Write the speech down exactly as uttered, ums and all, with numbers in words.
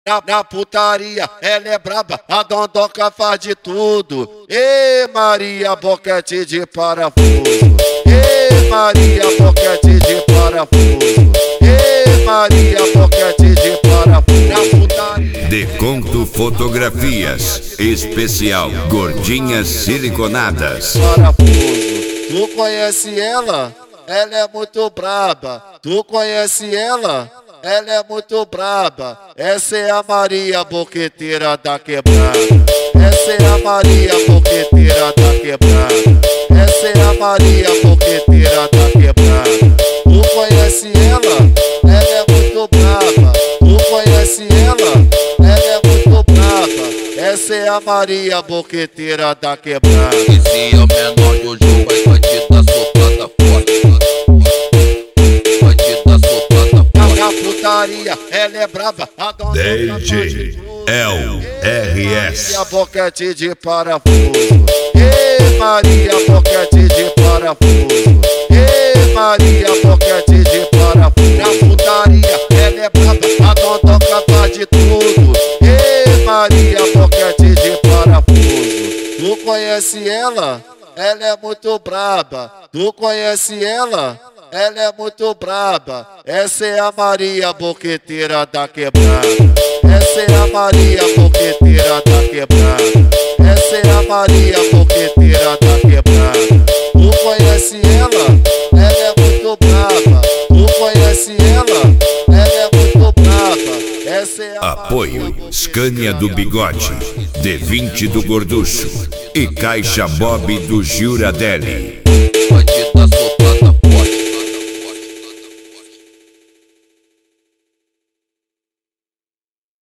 Na, na putaria, ela é braba, a dondoca faz de tudo. Ê Maria, boquete de parafuso. Ê Maria, boquete de parafuso. Ê Maria, boquete de parafuso. Na putaria. Deconto Fotografias Especial Gordinhas Siliconadas. Parafuso. Tu conhece ela? Ela é muito braba. Tu conhece ela? Ela é muito braba. Essa é a Maria Boqueteira da Quebrada. Essa é a Maria Boqueteira da Quebrada. Essa é a Maria Boqueteira da Quebrada. Tu conhece ela? Ela é muito braba. Tu conhece ela? Ela é muito braba. Essa é a Maria Boqueteira da Quebrada. Esse é o menor do jogo, vai bandida soprada forte. Ela é braba, a dona D J L R S. Maria boquete de parafuso. Ê Maria boquete de parafuso. Ê Maria boquete de parafuso. Na putaria, ela é braba, a dondoca faz de tudo. Ê Maria boquete de parafuso. Tu conhece ela? Ela é muito braba. Tu conhece ela? Ela é muito braba. Essa é a Maria Boqueteira da Quebrada. Essa é a Maria Boqueteira da Quebrada. Essa é a Maria Boqueteira da Quebrada. Tu conhece ela? Ela é muito braba. Tu conhece ela? Ela é muito braba. Essa é a Apoio Scania do Bigode, D vinte do Gorducho e Caixa Bob do Giuradelli.